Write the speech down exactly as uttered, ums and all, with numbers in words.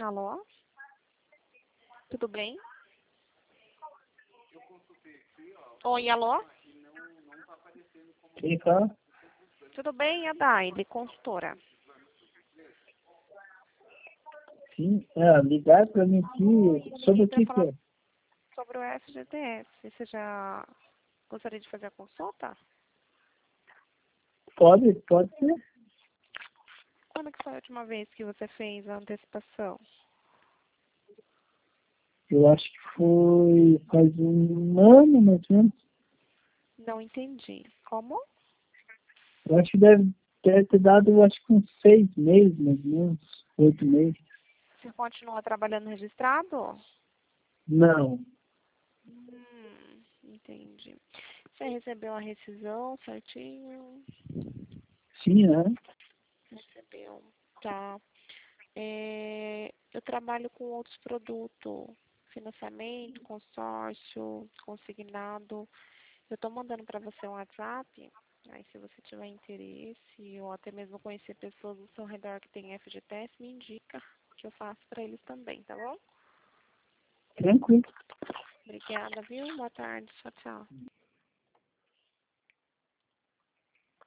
Alô? Tudo bem? Oi, alô? Quem fala? Tudo bem, Adaile, consultora. Sim, é, ligar para mim aqui sobre o que que é? Sobre o F G T S. Você já gostaria de fazer a consulta? Pode, pode ser. Quando que foi a última vez que você fez a antecipação? Eu acho que foi faz um ano, mais ou menos. Não entendi. Como? Eu acho que deve, deve ter dado, eu acho que uns seis meses, mais ou menos, oito meses. Você continua trabalhando registrado? Não. Hum, entendi. Você recebeu a rescisão certinho? Sim, né? Recebeu. Tá. É, eu trabalho com outros produtos. Financiamento, consórcio, consignado. Eu estou mandando para você um WhatsApp. Aí, se você tiver interesse ou até mesmo conhecer pessoas do seu redor que têm F G T S, me indica que eu faço para eles também, tá bom? Tranquilo. Obrigada, viu? Boa tarde. Tchau, tchau.